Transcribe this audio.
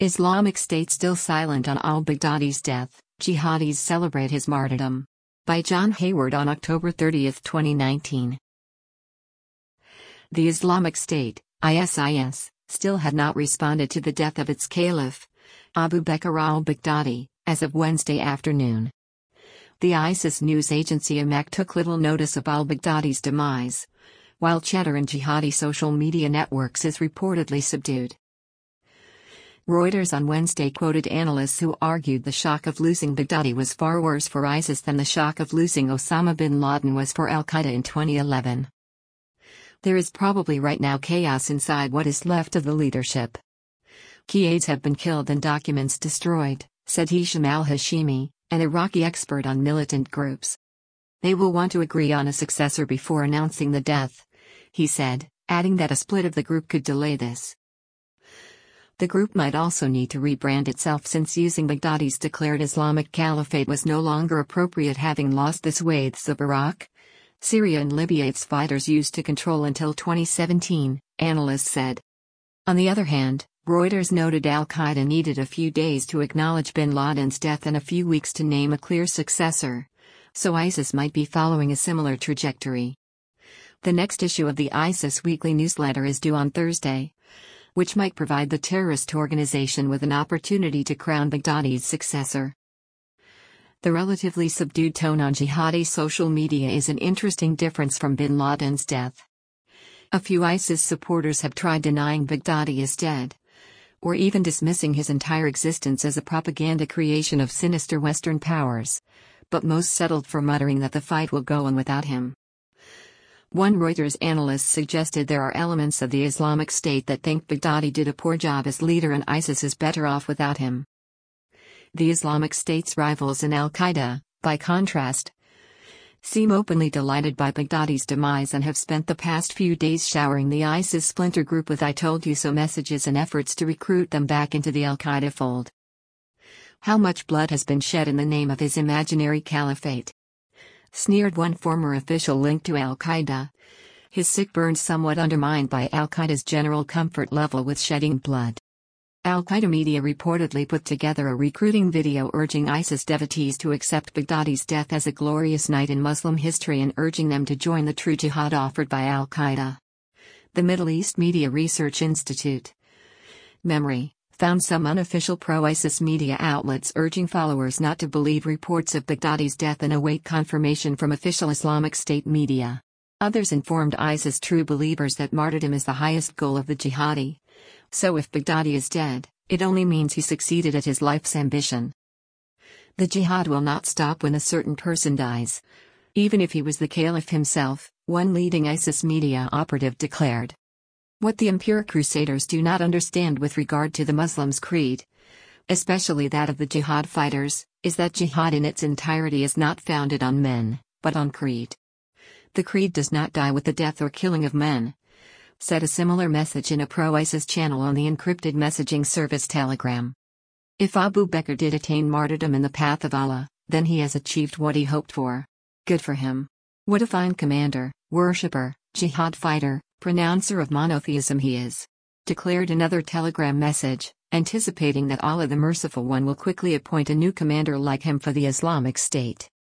Islamic State still silent on al-Baghdadi's death, jihadis celebrate his martyrdom. By John Hayward on October 30, 2019. The Islamic State, ISIS, still had not responded to the death of its caliph, Abu Bakr al-Baghdadi, as of Wednesday afternoon. The ISIS news agency Amaq took little notice of al-Baghdadi's demise, while chatter in jihadi social media networks is reportedly subdued. Reuters on Wednesday quoted analysts who argued the shock of losing Baghdadi was far worse for ISIS than the shock of losing Osama bin Laden was for al-Qaeda in 2011. There is probably right now chaos inside what is left of the leadership. Key aides have been killed and documents destroyed, said Hisham al-Hashimi, an Iraqi expert on militant groups. They will want to agree on a successor before announcing the death, he said, adding that a split of the group could delay this. The group might also need to rebrand itself since using Baghdadi's declared Islamic Caliphate was no longer appropriate, having lost the swathes of Iraq, Syria and Libya its fighters used to control until 2017, analysts said. On the other hand, Reuters noted al-Qaeda needed a few days to acknowledge bin Laden's death and a few weeks to name a clear successor, so ISIS might be following a similar trajectory. The next issue of the ISIS weekly newsletter is due on Thursday, which might provide the terrorist organization with an opportunity to crown Baghdadi's successor. The relatively subdued tone on jihadi social media is an interesting difference from bin Laden's death. A few ISIS supporters have tried denying Baghdadi is dead, or even dismissing his entire existence as a propaganda creation of sinister Western powers, but most settled for muttering that the fight will go on without him. One Reuters analyst suggested there are elements of the Islamic State that think Baghdadi did a poor job as leader and ISIS is better off without him. The Islamic State's rivals in al-Qaeda, by contrast, seem openly delighted by Baghdadi's demise and have spent the past few days showering the ISIS splinter group with "I told you so" messages and efforts to recruit them back into the al-Qaeda fold. How much blood has been shed in the name of his imaginary caliphate? Sneered one former official linked to al-Qaeda. His sick burn somewhat undermined by al-Qaeda's general comfort level with shedding blood. Al-Qaeda media reportedly put together a recruiting video urging ISIS devotees to accept Baghdadi's death as a glorious night in Muslim history and urging them to join the true jihad offered by al-Qaeda. The Middle East Media Research Institute, MEMRI, found some unofficial pro-ISIS media outlets urging followers not to believe reports of Baghdadi's death and await confirmation from official Islamic State media. Others informed ISIS true believers that martyrdom is the highest goal of the jihadi. So if Baghdadi is dead, it only means he succeeded at his life's ambition. The jihad will not stop when a certain person dies, even if he was the caliph himself, one leading ISIS media operative declared. What the impure crusaders do not understand with regard to the Muslims' creed, especially that of the jihad fighters, is that jihad in its entirety is not founded on men, but on creed. The creed does not die with the death or killing of men, said a similar message in a pro-ISIS channel on the encrypted messaging service Telegram. If Abu Bakr did attain martyrdom in the path of Allah, then he has achieved what he hoped for. Good for him. What a fine commander, worshipper, jihad fighter, pronouncer of monotheism he is, declared another Telegram message, anticipating that Allah the Merciful One will quickly appoint a new commander like him for the Islamic State.